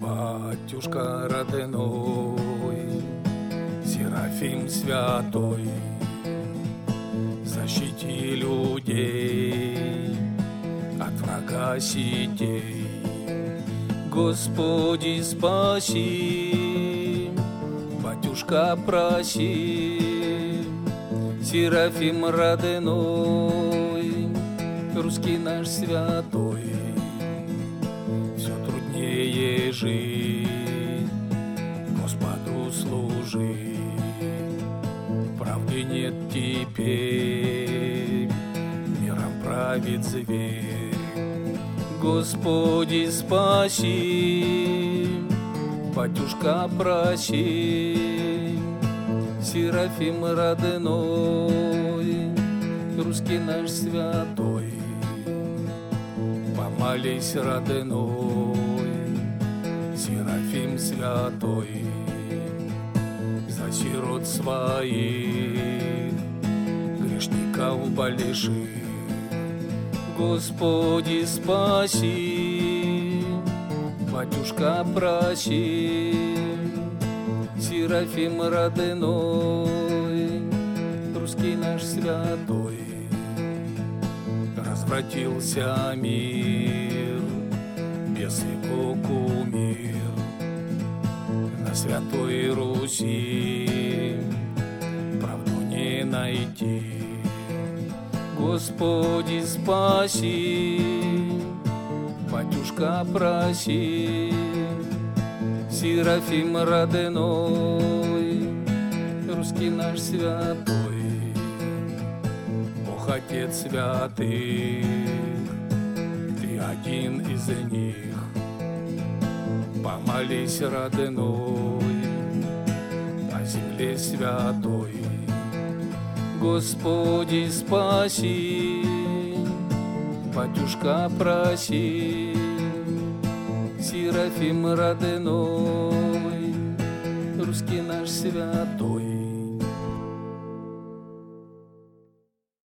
Батюшка родной, Серафим святой, защити людей от врага сетей. Господи, спаси, батюшка, проси, Серафим родной, русский наш святой. Все труднее жить, Господу служить, правды нет теперь, миром правит зверь. Господи, спаси, батюшка, проси, Серафим родной, русский наш святой. Помолись, родной, Серафим святой, за сирот своих, грешников больших. Господи, спаси, батюшка, проси, Серафим родной, русский наш святой. Развратился мир, бес и кумир, на святой Руси правду не найти. Господи, спаси, батюшка, проси, Серафим родной, русский наш святой. Бог Отец святых, Ты один из них. Помолись, родной, о земле святой. Господи, спаси, батюшка, проси, Серафим родной, русский наш святой.